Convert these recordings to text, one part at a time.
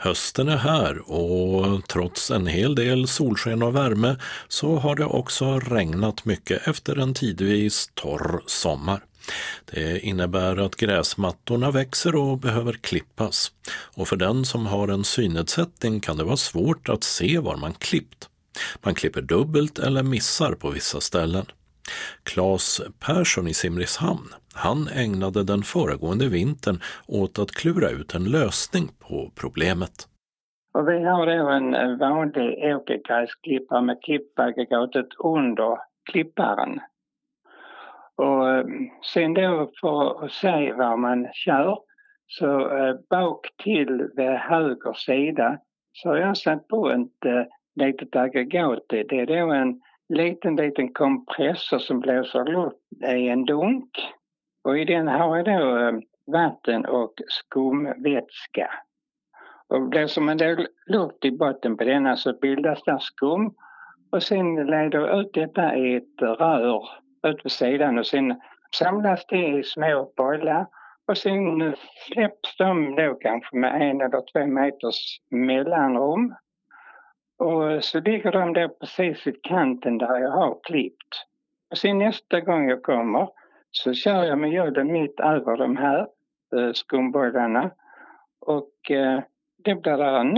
Hösten är här och trots en hel del solsken och värme så har det också regnat mycket efter en tidvis torr sommar. Det innebär att gräsmattorna växer och behöver klippas. Och för den som har en synnedsättning kan det vara svårt att se var man klippt. Man klipper dubbelt eller missar på vissa ställen. Claes Persson i Simrishamn, han ägnade den föregående vintern åt att klura ut en lösning på problemet. Och vi har då en vanlig åkergräsklippare med klippaggregatet under klipparen. Och sen då för att se var man kör så bak till vid höger sida så har jag satt på ett litet aggregat. Det är då en liten kompressor som blåser luft i en dunk. Och i den har jag då vatten och skumvätska. Och blåser man då luft i botten på denna så bildas där skum. Och sen leder ut detta i ett rör ut på sidan och sen samlas det i små bollar. Och sen släpps de då kanske med 1 eller 2 meters mellanrum. Och så ligger de då precis vid kanten där jag har klippt. Och sen nästa gång jag kommer så kör jag med göden mitt över de här skumbollarna. Och det blir där en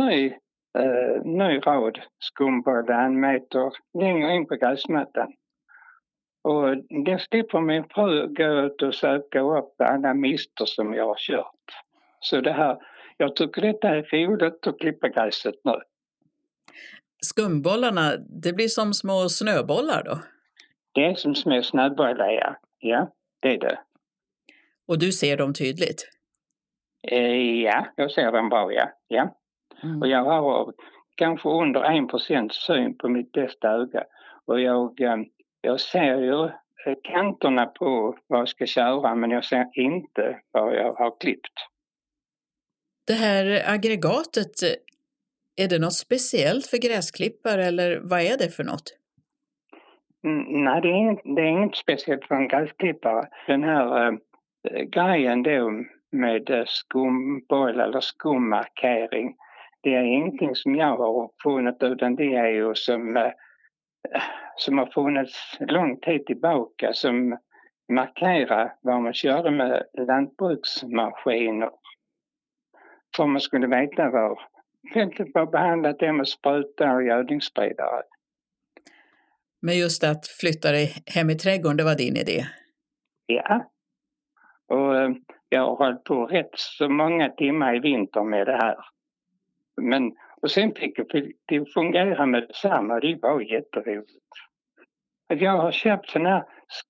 ny rad skumbollar 1 meter längre in på gräsmattan. Och det slipper min fru gå ut och söka upp alla mister som jag har kört. Så det här, jag tycker detta är roligt att klippa gräset nu. Skumbollarna, det blir som små snöbollar då? Det är som små snöbollar, ja. Ja, det är det. Och du ser dem tydligt? Ja, jag ser dem bra, ja. Mm. Och jag har kanske under 1% syn på mitt bästa öga. Och jag ser ju kanterna på vad jag ska köra, men jag ser inte vad jag har klippt. Det här aggregatet, är det något speciellt för gräsklippare eller vad är det för något? Nej, det är inget speciellt för en gräsklippare. Den här grejen då med skumboll eller skummarkering, det är ingenting som jag har funnit, utan det är ju som har funnits lång tid tillbaka, som markerar vad man körde med lantbruksmaskiner. För man skulle veta var fältet var behandlat det med sprutar och gödningsspridare. Men just att flytta dig hem i trädgården, det var din idé? Ja. Och jag har hållit på rätt så många timmar i vinter med det här. Och sen fick det fungera med detsamma. Det var jätteroligt. Jag har köpt sån här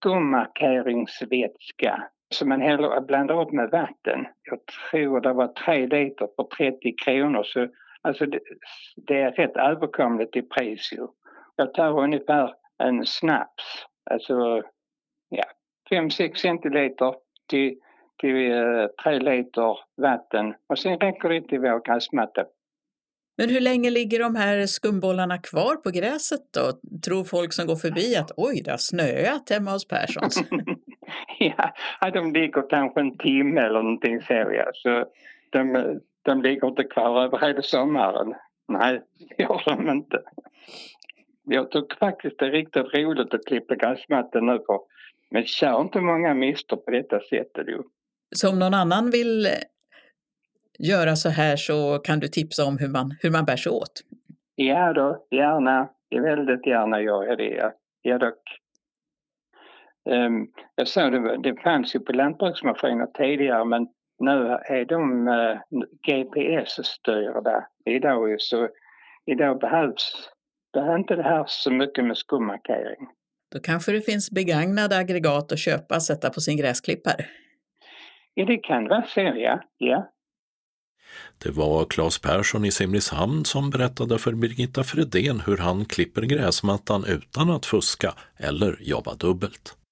skummarkeringsvätska som man blandar upp med vatten. Jag tror det var 3 liter på 30 kronor. Så alltså det är rätt överkomligt i pris. Jag tar ungefär en snaps. Alltså 5-6 centiliter till 3 liter vatten. Och sen räcker det till vår gräsmatta. Men hur länge ligger de här skumbollarna kvar på gräset då? Tror folk som går förbi att oj, det har snöat hemma hos Perssons? Ja, de ligger kanske en timme eller någonting så. Ja. Så de ligger inte kvar över hela sommaren. Nej, det gör de inte. Jag tycker faktiskt det är riktigt roligt att klippa gräsmattan nu på. Men kör inte många mister på detta sättet. Jo. Så om någon annan vill göra så här så kan du tipsa om hur man bär sig åt? Ja då, gärna. Jag väldigt gärna gör det. Ja dock. Jag sa det fanns ju på lantbruksmaskiner tidigare, men nu är de GPS-styrda idag. Så idag behövs inte det här så mycket med skummarkering. Då kanske det finns begagnade aggregat att köpa och sätta på sin gräsklippare. Ja, det kan vara så, ja. Det var Claes Persson i Simrishamn som berättade för Birgitta Fredén hur han klipper gräsmattan utan att fuska eller jobba dubbelt.